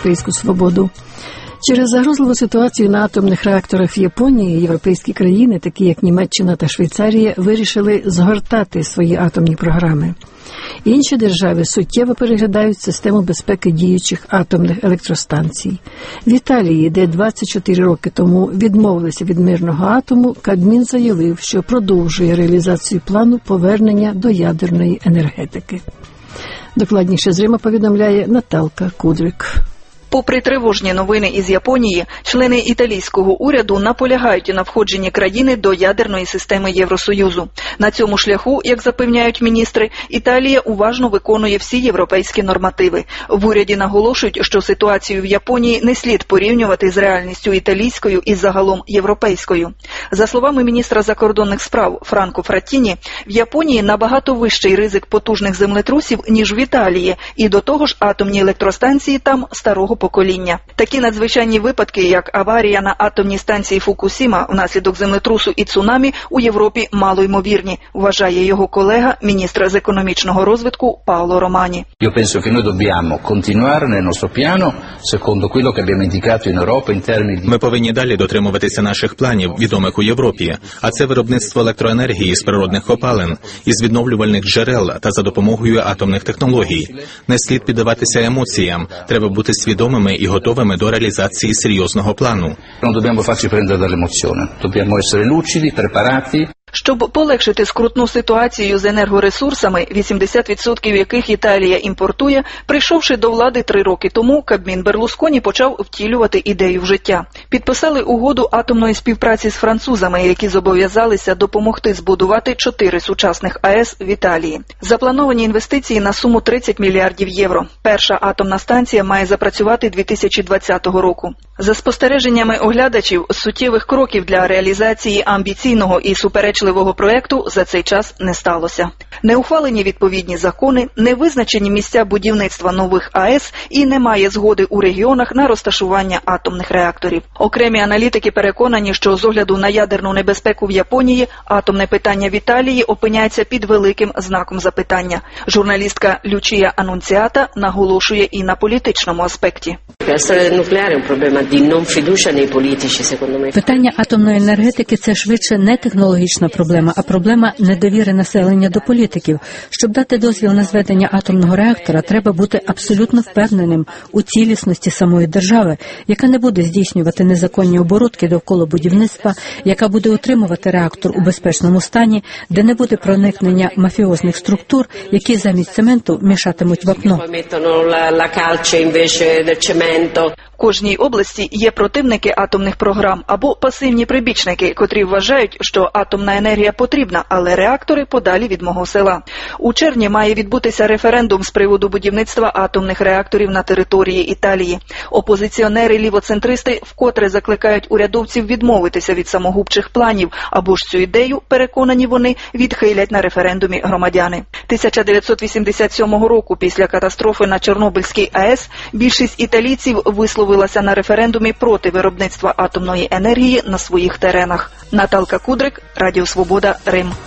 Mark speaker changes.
Speaker 1: європейську свободу. Через загрозливу ситуацію на атомних реакторах в Японії європейські країни, такі як Німеччина та Швейцарія, вирішили згортати свої атомні програми. Інші держави суттєво переглядають систему безпеки діючих атомних електростанцій. В Італії, де 24 роки тому відмовилися від мирного атому, Кабмін заявив, що продовжує реалізацію плану повернення до ядерної енергетики. Докладніше з Рима повідомляє Наталка Кудрик.
Speaker 2: Попри тривожні новини із Японії, члени італійського уряду наполягають на входженні країни до ядерної системи Євросоюзу. На цьому шляху, як запевняють міністри, Італія уважно виконує всі європейські нормативи. В уряді наголошують, що ситуацію в Японії не слід порівнювати з реальністю італійською і загалом європейською. За словами міністра закордонних справ Франко Фраттіні, в Японії набагато вищий ризик потужних землетрусів, ніж в Італії, і до того ж атомні електростанції там старого покоління. Такі надзвичайні випадки, як аварія на атомній станції Фукусіма внаслідок землетрусу і цунамі, у Європі малоймовірні, вважає його колега, міністр з економічного розвитку Паоло Романі.
Speaker 3: Io penso che noi dobbiamo continuare nel nostro piano secondo quello che abbiamo indicato in Europa in termini di...
Speaker 4: Ми повинні далі дотримуватися наших планів, відомих у Європі, а це виробництво електроенергії з природних копалин, із відновлювальних джерел та за допомогою атомних технологій. Не слід піддаватися емоціям, треба бути свідомими і готовими до реалізації серйозного плану.
Speaker 3: Non dobbiamo farci prendere dall'emozione, dobbiamo essere lucidi, preparati.
Speaker 2: Щоб полегшити скрутну ситуацію з енергоресурсами, 80% яких Італія імпортує, прийшовши до влади 3 роки тому, Кабмін Берлусконі почав втілювати ідею в життя. Підписали угоду атомної співпраці з французами, які зобов'язалися допомогти збудувати 4 сучасних АЕС в Італії. Заплановані інвестиції на суму 30 мільярдів євро. Перша атомна станція має запрацювати 2020 року. За спостереженнями оглядачів, суттєвих кроків для реалізації амбіційного і суперечливого проекту за цей час не сталося. Не ухвалені відповідні закони, не визначені місця будівництва нових АЕС і немає згоди у регіонах на розташування атомних реакторів. Окремі аналітики переконані, що з огляду на ядерну небезпеку в Японії, атомне питання в Італії опиняється під великим знаком запитання. Журналістка Лючія Анунціата наголошує і на політичному аспекті.
Speaker 5: Питання атомної енергетики – це швидше не технологічна проблема, а проблема недовіри населення до політиків. Щоб дати дозвіл на зведення атомного реактора, треба бути абсолютно впевненим у цілісності самої держави, яка не буде здійснювати незаконні оборудки довкола будівництва, яка буде утримувати реактор у безпечному стані, де не буде проникнення мафіозних структур, які замість цементу мішатимуть вапно.
Speaker 2: В кожній області є противники атомних програм або пасивні прибічники, котрі вважають, що атомна енергія потрібна, але реактори подалі від мого села. У червні має відбутися референдум з приводу будівництва атомних реакторів на території Італії. Опозиціонери-лівоцентристи вкотре закликають урядовців відмовитися від самогубчих планів, або ж цю ідею, переконані вони, відхилять на референдумі громадяни. 1987 року, після катастрофи на Чорнобильській АЕС, більшість італійців висловилася на референдумі проти виробництва атомної енергії на своїх теренах. Наталка Кудрик, Радіо Свобода, Рим.